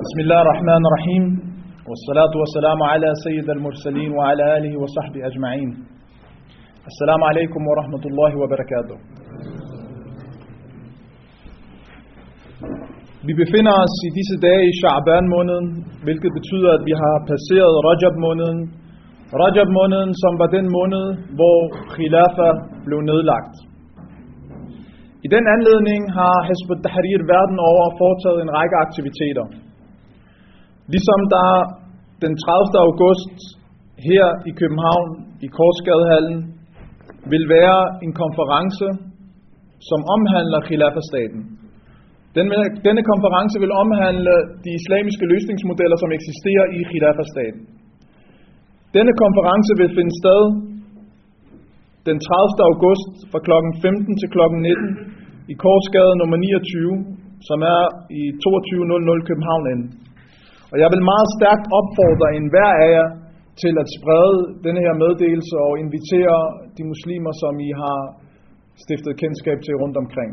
بسم الله الرحمن الرحيم والصلاة والسلام على سيد المرسلين وعلى آله وصحبه أجمعين. السلام عليكم ورحمة الله وبركاته. Vi befinder os i disse dage i Sha'ban-måneden, hvilket betyder, at vi har passeret Rajab-måneden. Rajab-måneden, som var den måned, hvor Khilafa blev nedlagt. I den anledning har Hizb ut-Tahrir verden over foretaget en række aktiviteter. Ligesom der den 30. august her i København i Korsgadehallen vil være en konference, som omhandler Khilafa-staten. Denne konference vil omhandle de islamiske løsningsmodeller, som eksisterer i Khilafa-staten. Denne konference vil finde sted den 30. august fra kl. 15 til kl. 19 i Korsgade nummer 29, som er i 2200 København N. Og jeg vil meget stærkt opfordre enhver af jer til at sprede denne her meddelelse og invitere de muslimer, som I har stiftet kendskab til rundt omkring.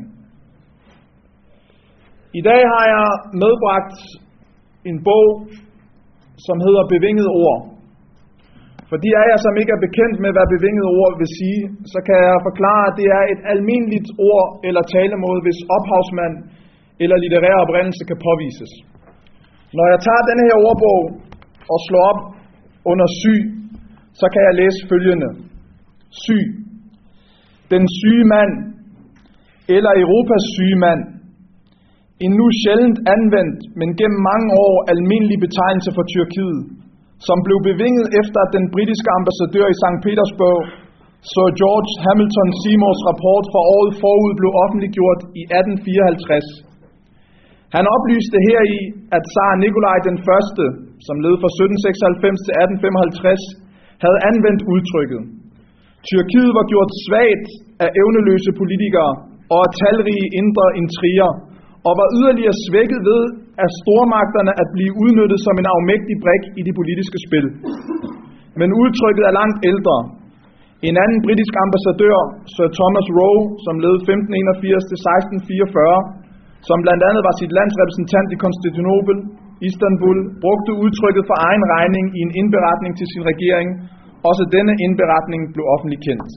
I dag har jeg medbragt en bog, som hedder Bevingede Ord. For de af jer, som ikke er bekendt med, hvad bevingede ord vil sige, så kan jeg forklare, at det er et almindeligt ord eller talemåde, hvis ophavsmand eller litterær oprindelse kan påvises. Når jeg tager denne her ordbog og slår op under syg, så kan jeg læse følgende. Syg. Den syge mand, eller Europas syge mand. En nu sjældent anvendt, men gennem mange år almindelig betegnelse for Tyrkiet, som blev bevinget efter at den britiske ambassadør i St. Petersburg, Sir George Hamilton Seymours rapport for året forud blev offentliggjort i 1854. Han oplyste heri, at Tsar Nikolaj den første, som levede fra 1796 til 1855, havde anvendt udtrykket. Tyrkiet var gjort svagt af evneløse politikere og af talrige indre intriger, og var yderligere svækket ved af stormagterne at blive udnyttet som en afmægtig brik i de politiske spil. Men udtrykket er langt ældre. En anden britisk ambassadør, Sir Thomas Roe, som levede 1581 til 1644, som blandt andet var sit lands repræsentant i Konstantinopel, Istanbul, brugte udtrykket for egen regning i en indberetning til sin regering. Også denne indberetning blev offentligt kendt.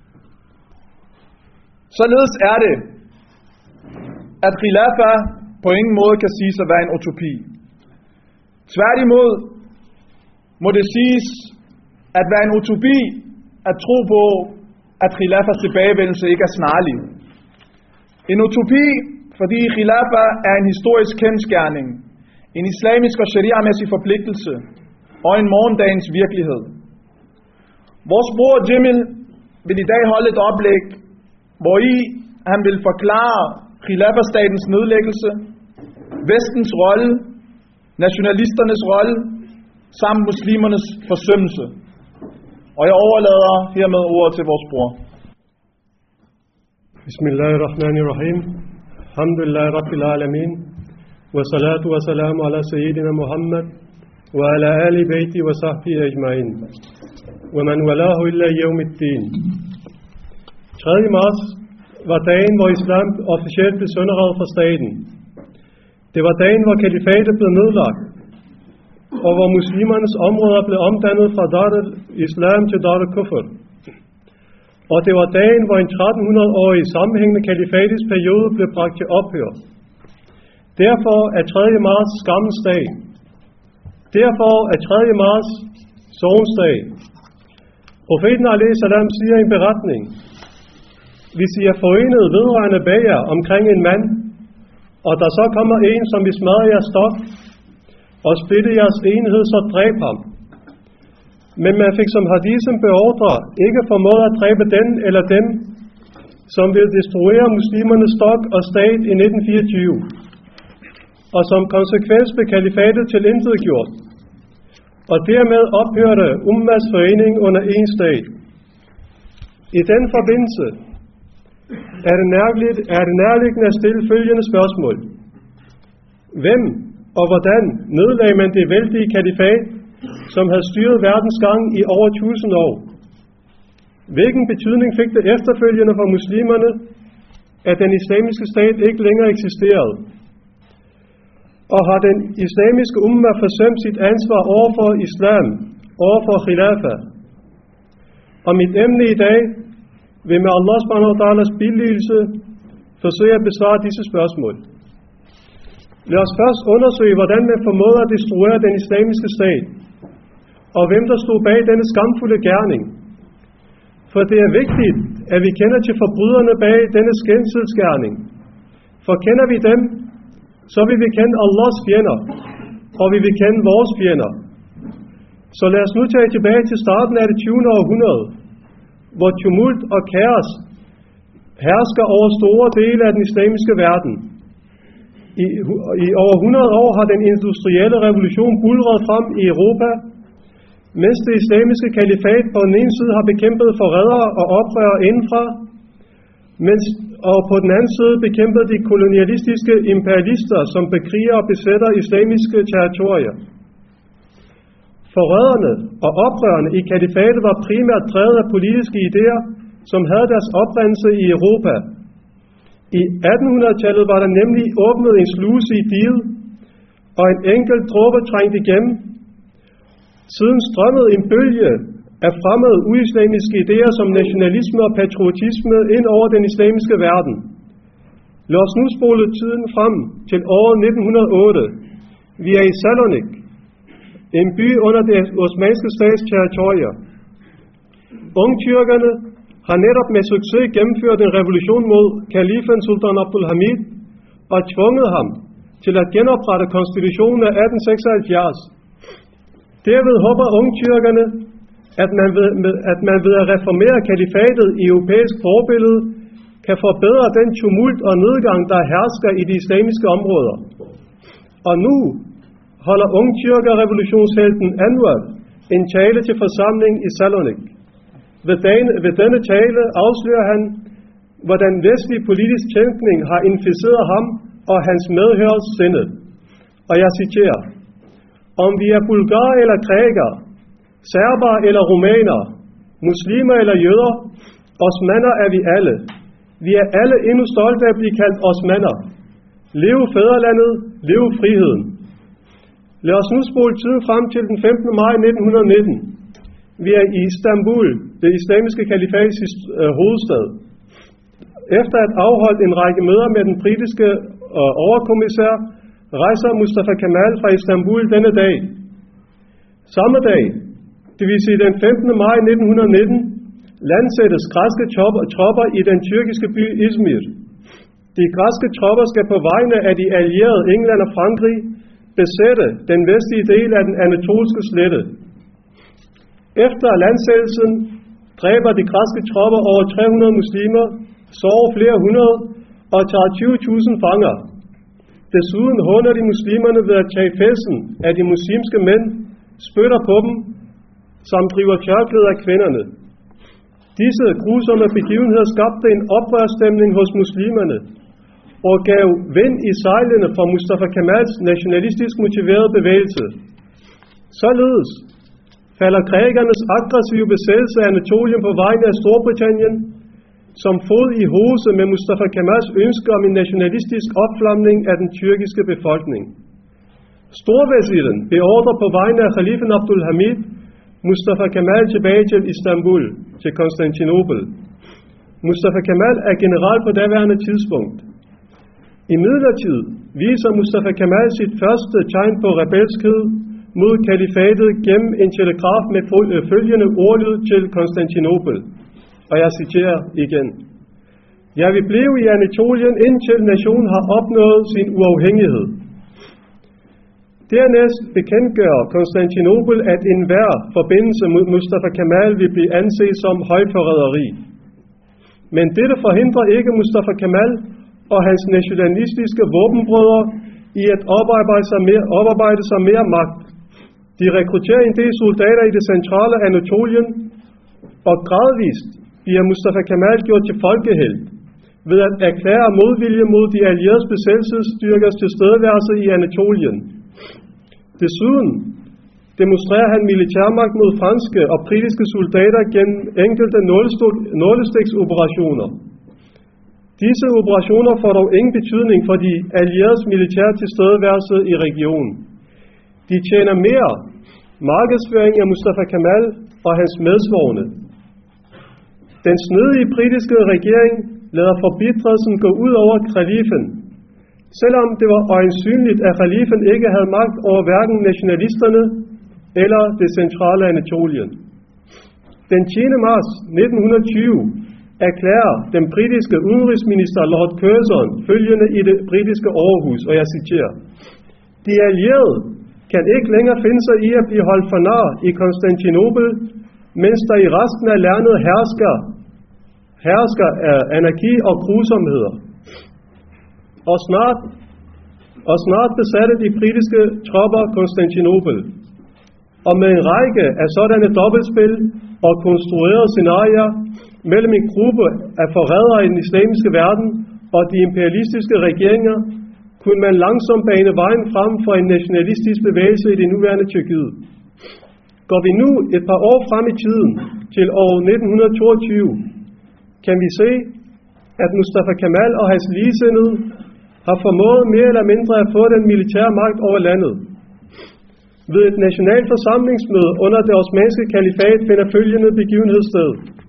Således er det, at Khilafa på ingen måde kan siges at være en utopi. Tværtimod må det siges at være en utopi at tro på, at Khilafas tilbagevendelse ikke er snarlig. En utopi, fordi Khilafa er en historisk kendsgerning, en islamisk og sharia-mæssig forpligtelse og en morgendagens virkelighed. Vores bror Jamil vil i dag holde et oplæg, hvori han vil forklare Khilafa-statens nedlæggelse, Vestens rolle, nationalisternes rolle, samt muslimernes forsømmelse. Og jeg overlader hermed ordet til vores bror. Bismillahirrahmanirrahim. Alhamdulillah Rabbil Alamin. Wa salatu wa salamu ala Sayyidina Muhammad wa ala ali bayti wa sahbihi ajma'in. Wa man walahu illa yawmiddin. 3. marts var dagen, hvor islam officielt blev sønderrevet fra staten. Det var dagen, hvor kalifatet blev nedlagt, og hvor muslimernes områder blev omdannet fra Dar al-Islam til Dar al-Kufr. Og det var dagen, hvor en 1300-årig sammenhængende kalifatets periode blev bragt til ophør. Derfor er 3. marts skammens dag. Derfor er 3. marts sorgens dag. Profeten a.s. siger i en beretning: hvis I er forenet vedrørende bag jer omkring en mand, og der så kommer en, som vil smadre jeres stok, og splitte jeres enhed, så dræb ham. Men man fik som hadisen beordre ikke formået at dræbe den eller dem, som vil destruere muslimernes stok og stat i 1924, og som konsekvens blev kalifatet tilintetgjort, og dermed ophørte Ummas forening under en stat. I den forbindelse er det nærliggende at stille følgende spørgsmål. Hvem og hvordan nedlagde man det vældige kalifat, som havde styret verdens gang i over 1000 år? Hvilken betydning fik det efterfølgende for muslimerne, at den islamiske stat ikke længere eksisterede? og har den islamiske umma forsømt sit ansvar overfor islam, overfor khilafa. Og mit emne i dag vil med Allah subhanahu wa ta'alas billigelse forsøge at besvare disse spørgsmål. Lad os først undersøge, hvordan man formåede at destruere den islamiske stat, og hvem der stod bag denne skamfulde gerning. For det er vigtigt, at vi kender til forbryderne bag denne skændselsgerning. For kender vi dem, så vil vi kende Allahs fjender, og vi vil kende vores fjender. Så lad os nu tage tilbage til starten af det 20. århundrede, hvor tumult og kaos hersker over store dele af den islamiske verden. I over 100 år har den industrielle revolution buldret frem i Europa, mens det islamiske kalifat på den ene side har bekæmpet forrædere og oprørere indenfra, og på den anden side bekæmpet de kolonialistiske imperialister, som bekriger og besætter islamiske territorier. Forræderne og oprørerne i kalifatet var primært drevet af politiske idéer, som havde deres oprindelse i Europa. I 1800-tallet var der nemlig åbnet en sluse i diget, og en enkelt dråbe trængte igennem. Siden strømmede en bølge af fremmede uislamiske idéer som nationalisme og patriotisme ind over den islamiske verden. Lad os nu spole tiden frem til året 1908. Vi er i Salonik, en by under det osmanniske stats territorier. Ungtyrkerne har netop med succes gennemført en revolution mod kalifen Sultan Abdul Hamid og tvunget ham til at genoprette konstitutionen af 1876. Derved håber ungtyrkerne, at man ved at reformere kalifatet i europæisk forbillede, kan forbedre den tumult og nedgang, der hersker i de islamiske områder. Og nu holder ungtyrker-revolutionshelten Anwar en tale til forsamling i Salonik. Ved denne tale afslører han, hvordan vestlig politisk tænkning har inficeret ham og hans medhørs sinde. Og jeg citerer: om vi er bulgarer eller grækere, serber eller rumænere, muslimer eller jøder, osmander er vi alle. Vi er alle endnu stolte af at blive kaldt osmander. Leve fædrelandet, leve friheden. Lad os nu spole tiden frem til den 15. maj 1919. Vi er i Istanbul, det islamiske kalifats hovedstad. Efter at afholdt en række møder med den britiske overkommissær, rejser Mustafa Kemal fra Istanbul denne dag. Samme dag, det vil sige den 15. maj 1919, landsættes græske tropper i den tyrkiske by Izmir. De græske tropper skal på vegne af de allierede England og Frankrig besætte den vestlige del af den anatolske slette. Efter landsættelsen dræber de græske tropper over 300 muslimer, sårer flere hundrede og tager 20.000 fanger. Desuden håner de muslimerne ved at tage fælsen af de muslimske mænd, spytter på dem, samt driver tørklæder af kvinderne. Disse grusomme begivenheder skabte en oprørsstemning hos muslimerne og gav vind i sejlene for Mustafa Kemals nationalistisk motiverede bevægelse. Således falder grækernes aggressive besættelse af Anatolien på vegne af Storbritannien som fod i hose med Mustafa Kemals ønske om en nationalistisk opflamning af den tyrkiske befolkning. Storveziren beordrer på vegne af khalifen Abdul Hamid Mustafa Kemal tilbage til Istanbul, til Konstantinopel. Mustafa Kemal er general på daværende tidspunkt. Imidlertid viser Mustafa Kemal sit første tegn på rebelskhed mod kalifatet gennem en telegraf med følgende ordlyd til Konstantinopel. Og jeg citerer igen: jeg vil blive i Anatolien, indtil nationen har opnået sin uafhængighed. Dernæst bekendtgør Konstantinopel, at enhver forbindelse mod Mustafa Kemal vil blive anset som højforræderi. Men dette forhindrer ikke Mustafa Kemal og hans nationalistiske våbenbrødre i at oparbejde sig mere magt. De rekrutterer en del soldater i det centrale Anatolien, og gradvist bliver Mustafa Kemal gjort til folkehelt ved at erklære modvilje mod de allieredes besættelsesstyrkers tilstedeværelse i Anatolien. Desuden demonstrerer han militærmagt mod franske og britiske soldater gennem enkelte nålestiksoperationer. Disse operationer får dog ingen betydning for de allieredes militære tilstedeværelse i regionen. De tjener mere markedsføring af Mustafa Kemal og hans medsvorne. Den snedige britiske regering lader forbittelsen gå ud over khalifen, selvom det var øjensynligt, at khalifen ikke havde magt over hverken nationalisterne eller det centrale Anatolien. Den 10. marts 1920 erklærer den britiske udenrigsminister Lord Curzon følgende i det britiske overhus, og jeg citerer: "De allierede kan ikke længere finde sig i at blive holdt for nar i Konstantinopel, mens der i resten af landet hersker anarki og grusomheder. Og snart besatte de britiske tropper Konstantinopel. Og med en række af sådanne dobbeltspil og konstruerede scenarier mellem en gruppe af forrædere i den islamiske verden og de imperialistiske regeringer, kunne man langsomt bane vejen frem for en nationalistisk bevægelse i det nuværende Tyrkiet. Går vi nu et par år frem i tiden til år 1922, kan vi se, at Mustafa Kemal og hans ligesindede har formået mere eller mindre at få den militære magt over landet. Ved et nationalt forsamlingsmøde under det osmanske kalifat finder følgende begivenhed sted.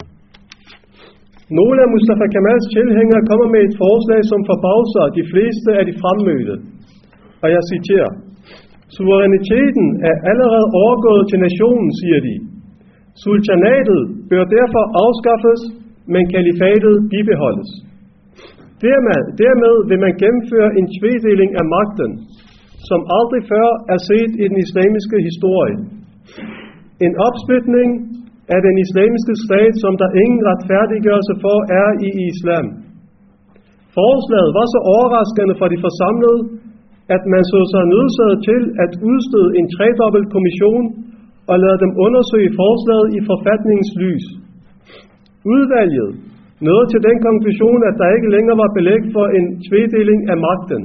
Nogle af Mustafa Kemals tilhængere kommer med et forslag, som forbavser de fleste af de fremmødte. Og jeg citerer: "Suveræniteten er allerede overgået til nationen, siger de. Sultanatet bør derfor afskaffes, men kalifatet bibeholdes. Dermed vil man gennemføre en tvedeling af magten, som aldrig før er set i den islamiske historie. En opsplitning af den islamiske stat, som der ingen retfærdiggørelse for er i islam. Forslaget var så overraskende for de forsamlede, at man så sig nødsaget til at udstede en tredobbelt kommission og lade dem undersøge forslaget i forfatningens lys. Udvalget nåede til den konklusion, at der ikke længere var belæg for en tvedeling af magten.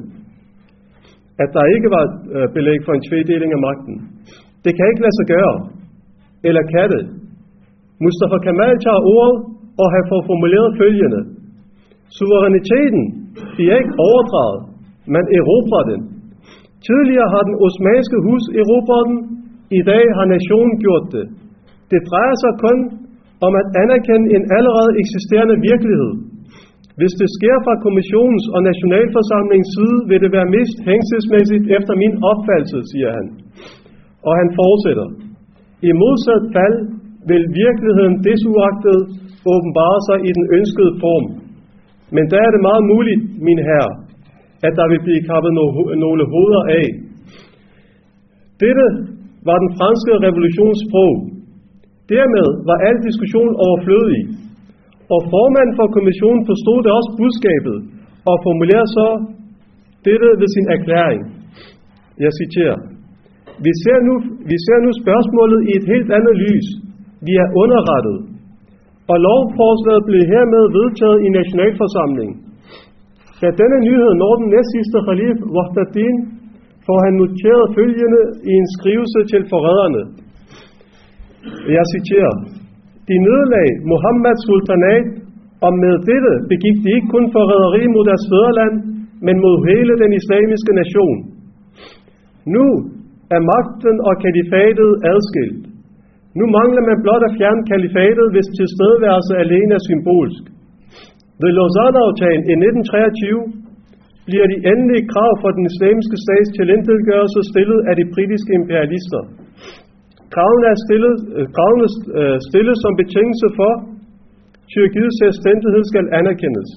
Det kan ikke lade sig gøre. Eller kan det? Mustafa Kemal tager ordet, og han får formuleret følgende: Suveræniteten bliver ikke overdraget, man erobrer den. Tidligere har den osmanske hus erobret den, i dag har nationen gjort det. Det drejer sig kun om at anerkende en allerede eksisterende virkelighed. Hvis det sker fra kommissionens og nationalforsamlingens side, vil det være mest hensigtsmæssigt efter min opfattelse, siger han. Og han fortsætter: I modsat fald vil virkeligheden desuagtet åbenbare sig i den ønskede form. Men der er det meget muligt, mine herrer, at der vil blive kappet nogle hoveder af. Dette var den franske revolutions sprog. Dermed var al diskussion overflødig, og formanden for kommissionen forstod det også budskabet, og formulerede så dette ved sin erklæring. Jeg citerer: Vi ser nu spørgsmålet i et helt andet lys. Vi er underrettet, og lovforslaget blev hermed vedtaget i nationalforsamlingen. Da denne nyhed når den næstsidste khalif, Wahdaddin, får han noteret følgende i en skrivelse til forræderne. Jeg citerer: De nedlag Muhammads sultanat, og med dette begik de ikke kun forræderi mod deres fædreland, men mod hele den islamiske nation. Nu er magten og kalifatet adskilt. Nu mangler man blot at fjerne kalifatet, hvis tilstedeværelse alene er symbolsk. Ved Lausanne-aftalen i 1923 bliver de endelige krav for den islamiske stats tilintetgørelse stillet af de britiske imperialister. Kravene er stillet som betingelse for, Tyrkiets selvstændighed skal anerkendes.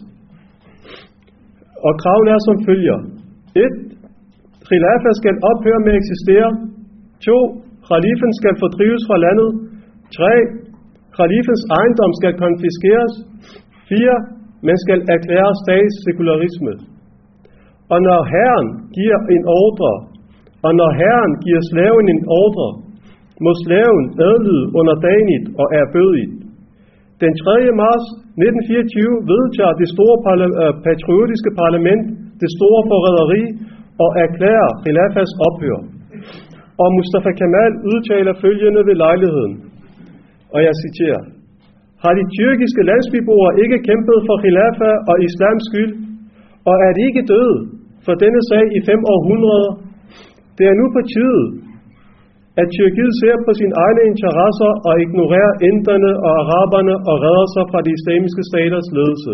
Og kravene er som følger: 1. Khilafat skal ophøre med at eksistere. 2. Khalifen skal fordrives fra landet. 3. Khalifens ejendom skal konfiskeres. 4. Man skal erklære statssekularisme. Og når herren giver en ordre, og når herren giver slaven en ordre, må slaven adlyde underdanigt og ærbødigt. Den 3. marts 1924 vedtager det store patriotiske parlament det store forræderi og erklærer Khilafats ophør. Og Mustafa Kemal udtaler følgende ved lejligheden, og jeg citerer: Har de tyrkiske landsbyboere ikke kæmpet for khilafa og islams skyld? Og er de ikke døde for denne sag i 5 århundreder? Det er nu på tide, at Tyrkiet ser på sine egne interesser og ignorerer inderne og araberne og redder sig fra de islamiske staters ledelse.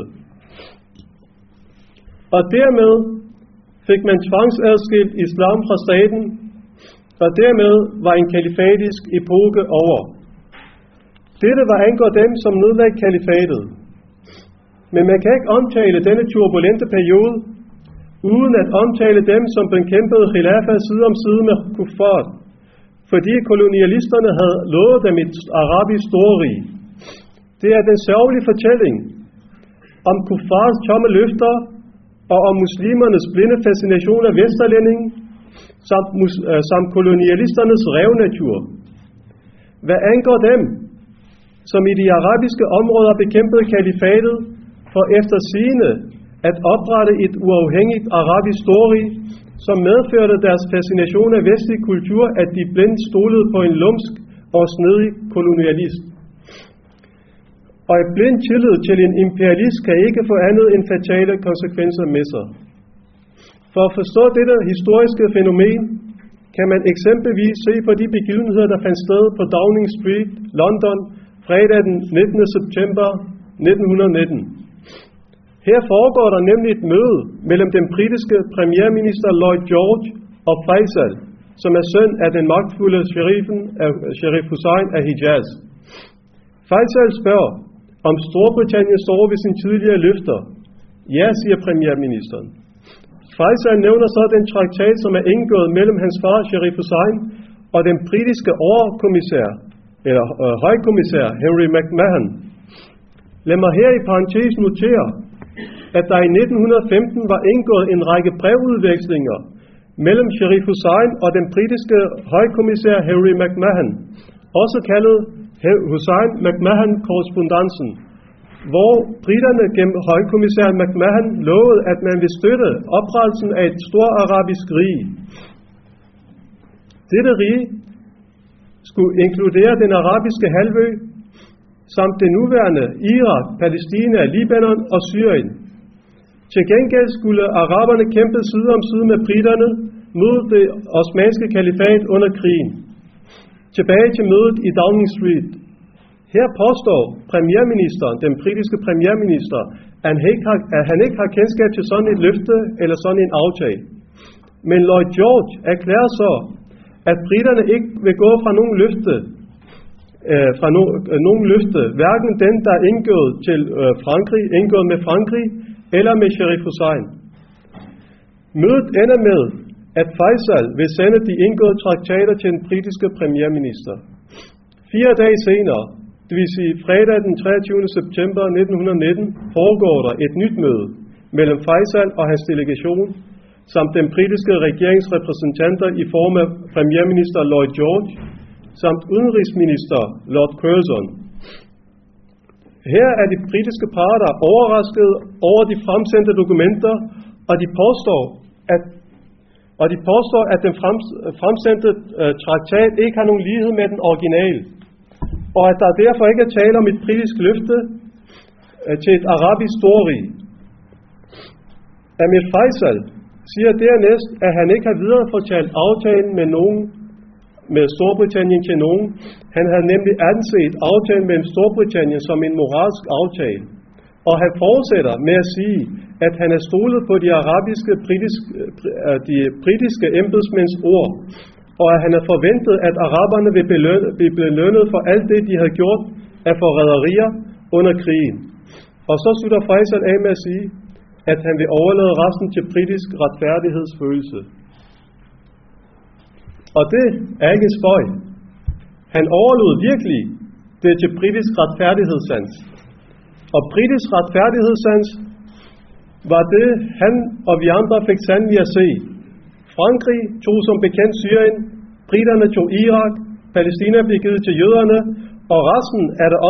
Og dermed fik man tvangsadskilt islam fra staten, og dermed var en kalifatisk epoke over. Dette var angår dem, som nedlagde kalifatet. Men man kan ikke omtale denne turbulente periode, uden at omtale dem, som bekæmpede khilafa side om side med kuffar, fordi kolonialisterne havde lovet dem et arabisk storrige. Det er den sørgelige fortælling om kuffars tomme løfter og om muslimernes blinde fascination af vesterlændingen, samt kolonialisternes revnatur. Hvad angår dem, som i de arabiske områder bekæmpede kalifatet for efter sigende at oprette et uafhængigt arabisk storrige, som medførte deres fascination af vestlig kultur, at de blindt stolede på en lumsk og snedig kolonialist. Og et blind tillid til en imperialist kan ikke få andet end fatale konsekvenser med sig. For at forstå dette historiske fænomen, kan man eksempelvis se på de begivenheder, der fandt sted på Downing Street, London, fredag den 19. september 1919. Her foregår der nemlig et møde mellem den britiske premierminister Lloyd George og Faisal, som er søn af den magtfulde Sharif Hussain af Hijaz. Faisal spørger, om Storbritannien står ved sine tidligere løfter. Ja, siger premierministeren. Faisal nævner så den traktat, som er indgået mellem hans far Sharif Hussain og den britiske højkommissær Henry McMahon. Lad mig her i parentes notere, at der i 1915 var indgået en række brevudvekslinger mellem Sharif Hussain og den britiske højkommissær Henry McMahon, også kaldet Hussain-McMahon-korrespondancen, hvor briterne gennem højkommissær McMahon lovede, at man ville støtte oprettelsen af et stort arabisk rige. Dette rige skulle inkludere den arabiske halvø, samt det nuværende Irak, Palæstina, Libanon og Syrien. Til gengæld skulle araberne kæmpe side om side med briterne mod det osmanske kalifat under krigen. Tilbage til mødet i Downing Street. Her påstår premierministeren, den britiske premierminister, at han ikke har kendskab til sådan et løfte eller sådan en aftale. Men Lloyd George erklærer så, at briterne ikke vil gå fra nogen løfte, hverken den, der er indgået med Frankrig, eller med Sharif Hussain. Mødet ender med, at Faisal vil sende de indgåede traktater til den britiske premierminister. 4 dage senere, det vil sige fredag den 23. september 1919, foregår der et nyt møde mellem Faisal og hans delegation, samt den britiske regeringsrepræsentanter i form af premierminister Lloyd George, samt udenrigsminister Lord Curzon. Her er de britiske parter overrasket over de fremsendte dokumenter, og de påstår, at den fremsendte traktat ikke har nogen lighed med den originale, og at der derfor ikke er tale om et britisk løfte til et arabisk storrige. Amir Faisal siger dernæst, at han ikke har viderefortalt aftalen med Storbritannien til nogen. Han havde nemlig anset aftalen mellem Storbritannien som en moralsk aftale. Og han fortsætter med at sige, at han er stolet på de britiske embedsmænds ord, og at han er forventet, at araberne vil blive belønnet for alt det, de havde gjort af forræderier under krigen. Og så slutter Faisal af med at sige, at han vil overlade resten til britisk retfærdighedsfølelse. Og det er ikke spøj. Han overlod virkelig det til britisk retfærdighedssans. Og britisk retfærdighedssans var det, han og vi andre fik sandelig at se. Frankrig tog som bekendt Syrien, briterne tog Irak, Palæstina blev givet til jøderne, og resten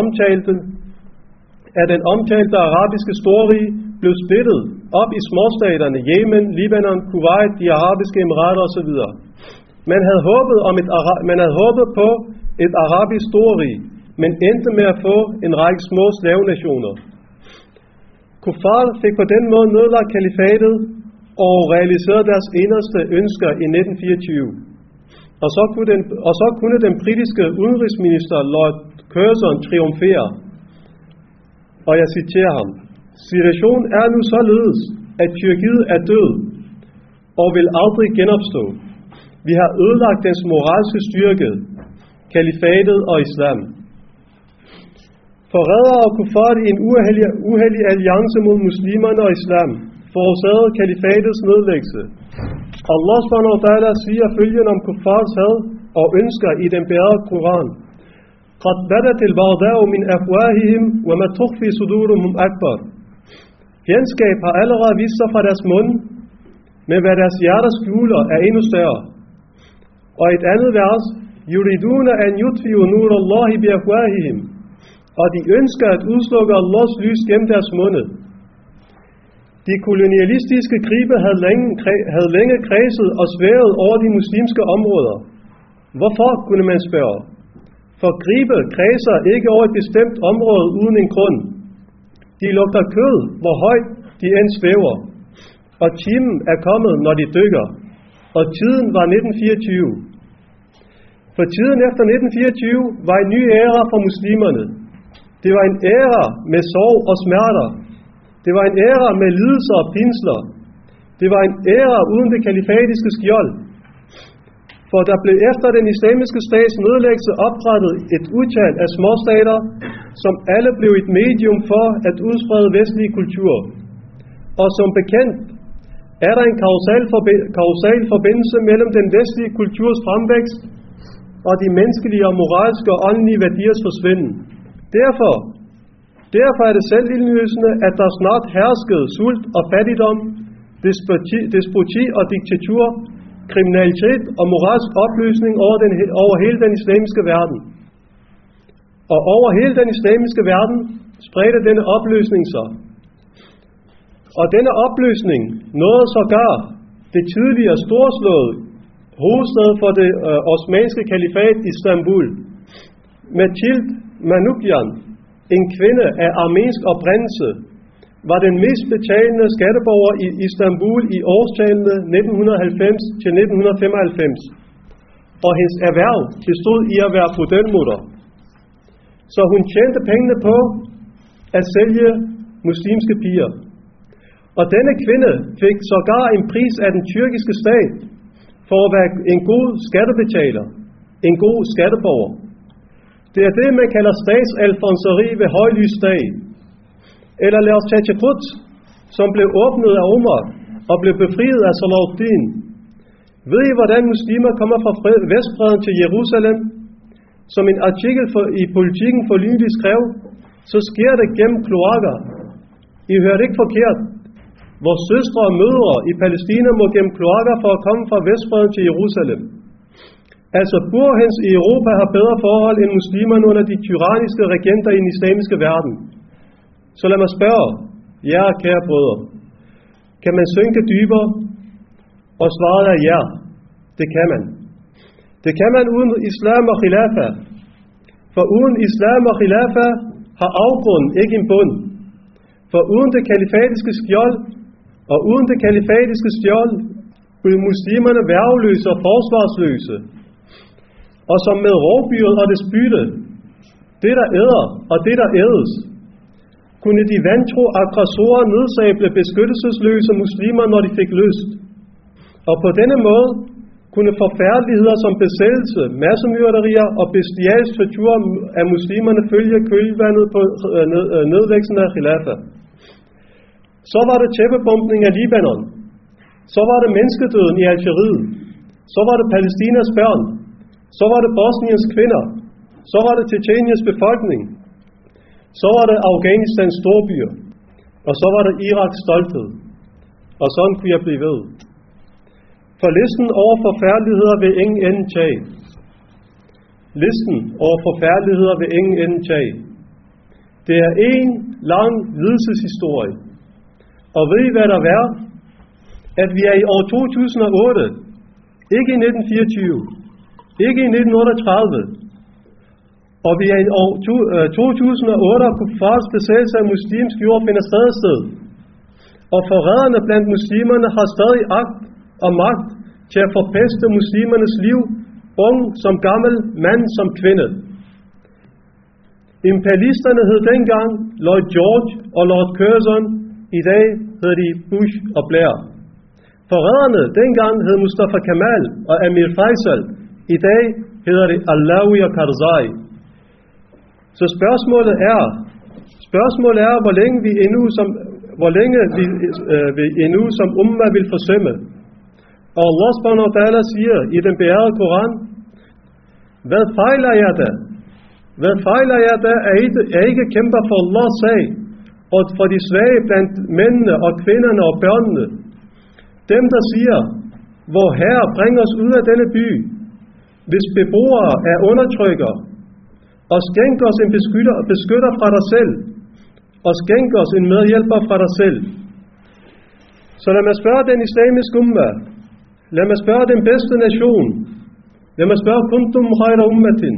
af den omtalte arabiske storrige blev splittet op i småstaterne Yemen, Libanon, Kuwait, de arabiske emirater osv. Man havde håbet på et arabisk storrige, men endte med at få en række små slavenationer. Kuffar fik på den måde nedlagt kalifatet og realiserede deres inderste ønsker i 1924. Og så kunne den britiske udenrigsminister Lord Curzon triumfere. Og jeg citerer ham: "Situationen er nu således, at Tyrkiet er død og vil aldrig genopstå. Vi har ødelagt dens moralske styrke, kalifatet og islam." Forrædere og kuffar i en uheldig alliance mod muslimerne og islam forårsagede kalifatets nedlæggelse. Allah subhanahu wa ta'ala siger følgende om kuffars had og ønsker i den bærede Koran: "Qad badat al-baghda'u min afwahihim wa ma tukhfi suduruhum akbar." Fjendskab har allerede vist sig fra deres mund, men hvad deres hjerter skjuler er endnu større. Og et andet vers: "Yuriduna an yutfi'u nur Allahi bi afwahihim." Og de ønsker at udslukke Allahs lys gennem deres munde. De kolonialistiske gribe havde længe kredset og svævet over de muslimske områder. Hvorfor, kunne man spørge? For gribe kredser ikke over et bestemt område uden en grund. De lugter kød, hvor højt de end svæver. Og timen er kommet, når de dykker. Og tiden var 1924. For tiden efter 1924 var en ny æra for muslimerne. Det var en æra med sorg og smerter. Det var en æra med lidelser og pinsler. Det var en æra uden det kalifatiske skjold. For der blev efter den islamiske stats nedlæggelse oprettet et utal af småstater, som alle blev et medium for at udsprede vestlige kulturer. Og som bekendt er der en kausal forbindelse mellem den vestlige kulturs fremvækst og de menneskelige og moralske og åndelige værdiers forsvinden. Derfor er det selvindlysende, at der snart herskede sult og fattigdom, despoti og diktatur, kriminalitet og moralsk opløsning over hele den islamiske verden. Og over hele den islamiske verden spredte denne opløsning sig. Og denne opløsning nåede sågar det tidligere storslåede hovedstad for det osmanske kalifat Istanbul. Matild Manukyan, en kvinde af armensk oprindelse, var den mest betalende skatteborger i Istanbul i årstallene 1990 til 1995. Og hendes erhverv bestod i at være bordelmutter. Så hun tjente pengene på at sælge muslimske piger. Og denne kvinde fik sågar en pris af den tyrkiske stat for at være en god skattebetaler, en god skatteborger. Det er det, man kalder statsalfonseri ved højlysdag. Eller lad os tage til Quds, som blev åbnet af Omar og blev befriet af Salahuddin. Ved I, hvordan muslimer kommer fra Vestbredden til Jerusalem? Som en artikel i Politiken for nylig skrev, så sker det gennem kloakker. I hørte ikke forkert. Vores søstre og mødre i Palæstina må gennem kloakker for at komme fra Vestbredden til Jerusalem. Altså burhens i Europa har bedre forhold end muslimerne under de tyranniske regenter i den islamiske verden. Så lad mig spørge jer, kære brødre, kan man synke dybere? Og svaret er ja, det kan man. Det kan man uden islam og khilafa. For uden islam og khilafa har afgrunden ikke en bund. For uden det kalifatiske skjold og uden det kalifatiske skjold blev muslimerne værgeløse og forsvarsløse. Og som med rovdyret og dets bytte, det der æder og det der ædes, kunne de vantro aggressorer nedsable beskyttelsesløse muslimer, når de fik lyst. Og på denne måde kunne forfærdeligheder som besættelse, massemyrderier og bestialsk tortur af muslimerne følge kølvandet på nedvæksten af khilafa. Så var det tæppebombning af Libanon. Så var det menneskedøden i Algeriet. Så var det Palæstinas børn. Så var det Bosniens kvinder. Så var det Tjetjeniens befolkning. Så var det Afghanistans storbyer. Og så var det Iraks stolthed. Og sådan kunne jeg blive ved. For listen over forfærdeligheder vil ingen ende tage. Listen over forfærdeligheder vil ingen ende tage. Det er en lang lidelseshistorie. Og ved I hvad der er? At vi er i år 2008. Ikke i 1924. Ikke i 1938. Og vi er i år 2008, kuffars besættelse af muslimsk jord finder stadig sted. Og forræderne blandt muslimerne har stadig agt og magt til at forpeste muslimernes liv, ung som gammel, mand som kvinde. Imperialisterne hed dengang Lloyd George og Lord Curzon, i dag hedder de Bush og Blair. Forræderne dengang hed Mustafa Kemal og Amir Faisal, i dag hedder det Allawi og Karzai. Så spørgsmålet er, hvor længe vi endnu som umma vil forsømme. Og Allah subhanahu wa ta'ala siger i den beærede Koran, hvad fejler jeg da? Hvad fejler jeg da, at ikke kæmper for Allahs sag, og for de svage blandt mændene og kvinderne og børnene? Dem, der siger, hvor Herre bringer os ud af denne by, hvis beboere er undertrykker, og skænk os en beskytter fra dig selv, og skænk os en medhjælper fra dig selv. Så lad mig spørge den islamiske umma, lad mig spørge den bedste nation, lad mig spørge kuntum khayra ummatin,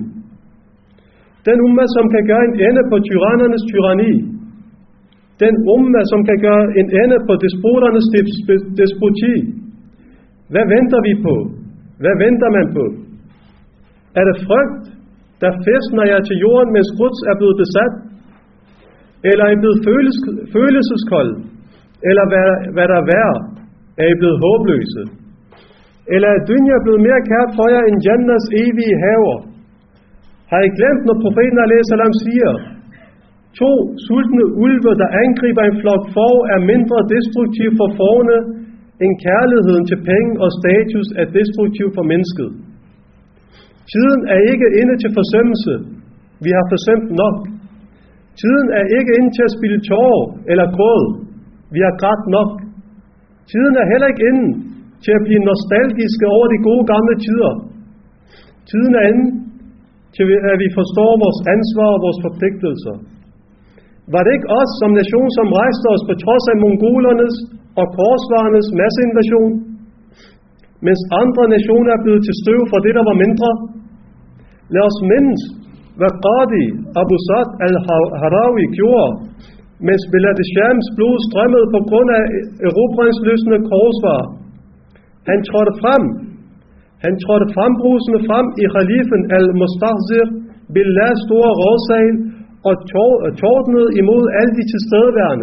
den umma, som kan gøre en ende på tyrannernes tyranni, den umma, som kan gøre en ende på despoternes despoti. Hvad venter vi på? Hvad venter man på? Er det frygt, der fæstner jer til jorden, mens Quds er blevet besat? Eller er I blevet følelseskold? Eller hvad der er værd? Er I blevet håbløse? Eller er dunya blevet mere kært for jer end Jannas evige haver? Har I glemt, når profeten a.s. siger, 2 sultne ulve, der angriber en flok får, er mindre destruktiv for fårene, end kærligheden til penge og status er destruktiv for mennesket. Tiden er ikke inde til forsømmelse. Vi har forsømt nok. Tiden er ikke inde til at spille tårer eller gråd. Vi har grædt nok. Tiden er heller ikke inde til at blive nostalgiske over de gode gamle tider. Tiden er inde til at vi forstår vores ansvar og vores forpligtelser. Var det ikke os som nation, som rejste os på trods af mongolernes og korsvarernes masseinvasion, mens andre nationer er blevet til støv for det, der var mindre? Lad os mindes, hvad Qadi Abu Sa'd al-Harawi gjorde, mens Bilad Shams blod strømmede på grund af erobringsløsende korsvarer. Han trådte frembrusende frem i khalifen al-Mustahzir Billahs store rådsal og tordnede imod alle de tilstedeværende.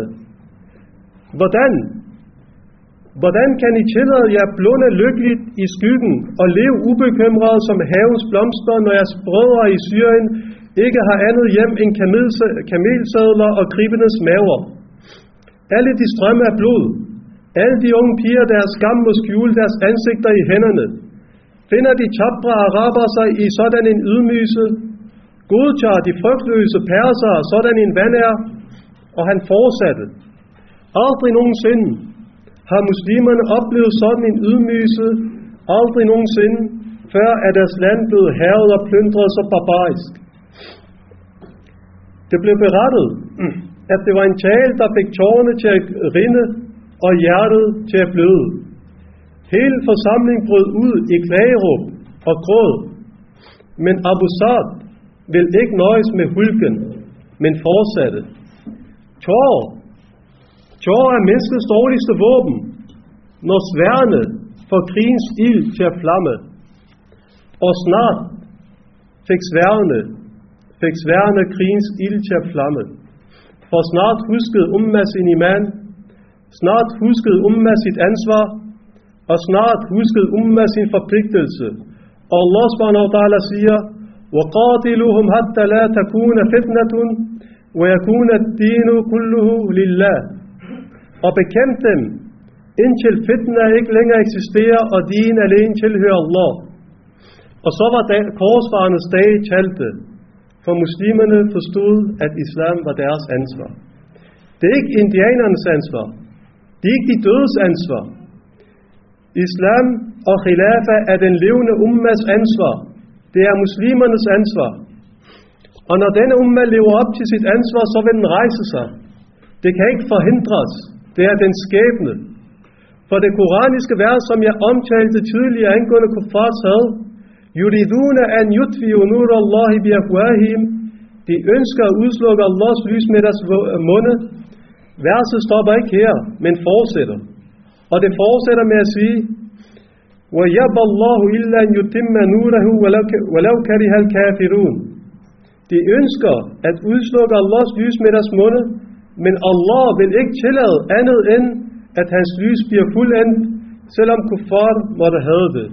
Hvordan kan I tillade jer blunde lykkeligt i skyggen og leve ubekymret som havens blomster, når jeres brødre i Syrien ikke har andet hjem end kamelsadler og gribenes maver? Alle de strømme af blod, alle de unge piger, deres skam må skjule deres ansigter i hænderne. Finder de tapre araber sig i sådan en ydmygelse? Godtager de frygtløse persere sådan en vandær? Og han fortsatte. Aldrig nogensinde har muslimerne oplevet sådan en ydmygelse, aldrig nogensinde, før er deres land blevet hærget og plyndret så barbarisk. Det blev berettet, at det var en tale, der fik tårerne til at rinde og hjertet til at bløde. Hele forsamlingen brød ud i klageråb og gråd, men Abu Sa'd vil ikke nøjes med hulken, men fortsatte. Tårer er menneskets dårligste våben, når sværdene får krigens ild til at flamme. Og snart fik sværene krigens ild til at flamme. For snart huskede umma sin iman, snart huskede umma sit ansvar, og snart huskede umma sin forpligtelse. Og Allah subhanahu wa ta'ala siger, وَقَاتِلُهُمْ حَتَّى لَا تَكُونَ فِتْنَةٌ وَيَكُونَ الدِّينُ كُلُّهُ لِلَّهِ. Og bekæmp dem, indtil fitna ikke længere eksisterer, og din alene tilhører Allah. Og så var korsfarernes dage talte, for muslimerne forstod, at islam var deres ansvar. Det er ikke indianernes ansvar. Det er ikke de dødes ansvar. Islam og khilafa er den levende ummas ansvar. Det er muslimernes ansvar. Og når denne umma lever op til sit ansvar, så vil den rejse sig. Det kan ikke forhindres. Det er den skæbne. For det koraniske vers, som jeg omtalte tidligere angående kuffars had, Yuriduna an yutfi'u nur Allah bi afwahihim. De ønsker at udslukke Allahs lys med deres munde. Verset stopper ikke her, men fortsætter. Og det fortsætter med at sige, وَيَبَ اللَّهُ إِلَّا أَن يُتِمَّ نُورَهُ وَلَوْ كَرِهَ الْكَافِرُونَ. De ønsker at udslukke Allahs lys med deres munde, men Allah vil ikke tillade andet end, at hans lys bliver fuldendt, selvom kuffar måtte have det.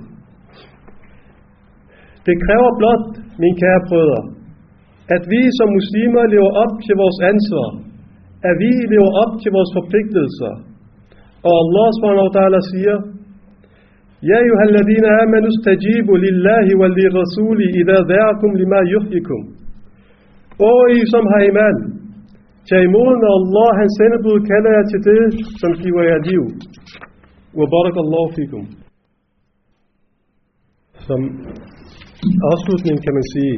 Det kræver blot, mine kære brødre, at vi som muslimer lever op til vores ansvar, at vi lever op til vores forpligtelser. Og Allah subhanahu wa ta'ala siger, Ja ayyuhalladhina amanu stajibu lillahi wal lirrasuli idha da'akum lima yuhyikum. Og I som har iman, tag imod, når Allah hans sendebud kalder jer til det, som giver jer liv. Wa barakallahu fikum. Som afslutning kan man sige,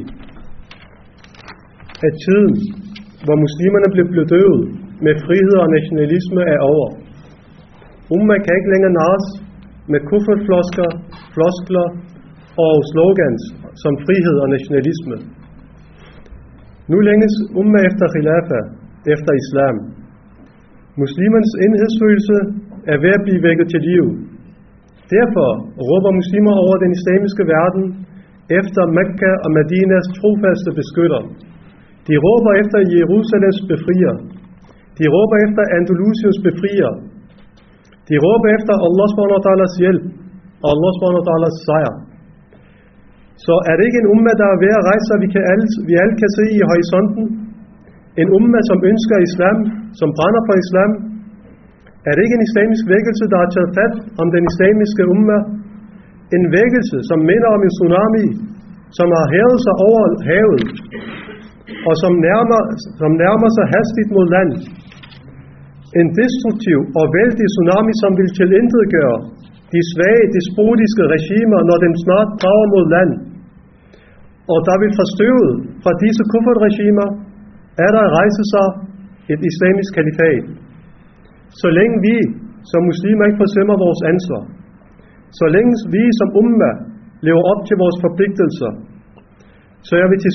at tiden, hvor muslimerne blev bedøvet med frihed og nationalisme, er over. Umma kan ikke længere narres med floskler og slogans som frihed og nationalisme. Nu længes umma efter khilafa, efter islam. Muslimernes enhedsfølelse er ved at blive vækket til liv. Derfor råber muslimer over den islamiske verden efter Mekka og Medinas trofaste beskytter. De råber efter Jerusalems befrier. De råber efter Andalusiens befrier. De råber efter Allah subhanahu wa ta'alas hjælp og Allah subhanahu wa ta'alas sejr. Så er det ikke en umma, der er ved at rejse sig, vi alle kan se i horisonten? En umma, som ønsker islam, som brænder for islam? Er det ikke en islamisk vækkelse, der har taget fat om den islamiske umma? En vækkelse, som minder om en tsunami, som har hævet sig over havet, og som nærmer sig hastigt mod land. En destruktiv og vældig tsunami, som vil tilintetgøre de svage, despotiske regimer, når den snart drager mod land. Og der vil forstøvet fra disse kufferregimer, er der rejse sig et islamisk kalifat. Så længe vi som muslimer ikke forsømmer vores ansvar, så længe vi som umma lever op til vores forpligtelser, så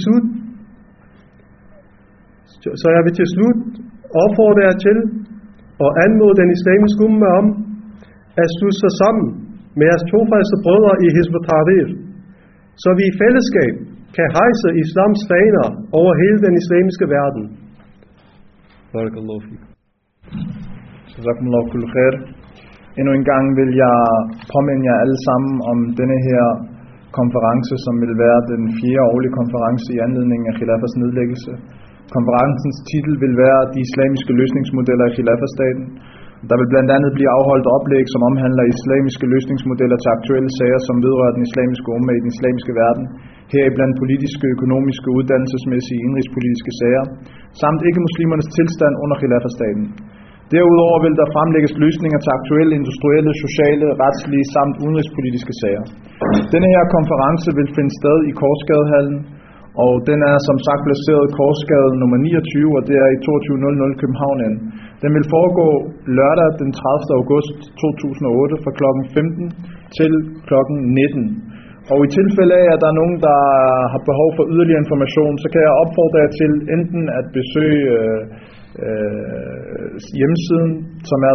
jeg vil til slut opfordre jer til og anmode den islamiske umma om at slutte sig sammen med jeres trofaste brødre i Hizb ut-Tahrir, så vi i fællesskab kan hejse islams faner over hele den islamiske verden. Barakallahu fik. Jazakumullahu kullu khair. Endnu en gang vil jeg påminde jer alle sammen om denne her konference, som vil være den 4. årlige konference i anledning af Khilafas nedlæggelse. Konferencens titel vil være De islamiske løsningsmodeller i Khilafastaten. Der vil blandt andet blive afholdt oplæg, som omhandler islamiske løsningsmodeller til aktuelle sager, som vedrører den islamiske umma i den islamiske verden, heriblandt politiske, økonomiske, uddannelsesmæssige, indrigspolitiske sager, samt ikke-muslimernes tilstand under Khilafastaten. Derudover vil der fremlægges løsninger til aktuelle, industrielle, sociale, retslige samt udenrigspolitiske sager. Denne her konference vil finde sted i Korsgadehallen, og den er som sagt placeret i Korsgade nummer 29, og det er i 2200 København. Den vil foregå lørdag den 30. august 2008 fra kl. 15 til kl. 19. Og i tilfælde af, at der er nogen, der har behov for yderligere information, så kan jeg opfordre jer til enten at besøge hjemmesiden, som er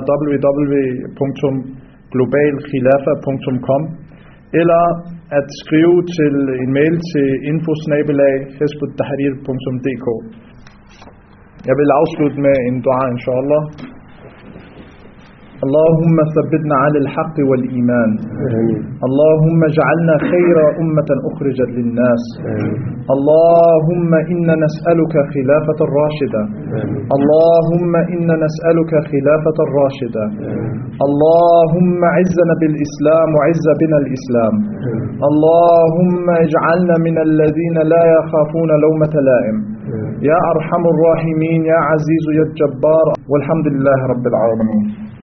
www.globalkhilafa.com, eller at skrive til en mail til info@hizbut-tahrir.dk. Jeg vil afslutte med en dua, inshallah. اللهم ثبتنا على الحق والإيمان. اللهم اجعلنا خير أمة أخرجت للناس. اللهم إنا نسألك خلافة الراشدة. اللهم إنا نسألك خلافة الراشدة. اللهم عزنا بالإسلام وعز بنا الإسلام. اللهم اجعلنا من الذين لا يخافون لومة لائم. يا أرحم الراحمين يا عزيز يا جبار والحمد لله رب العالمين.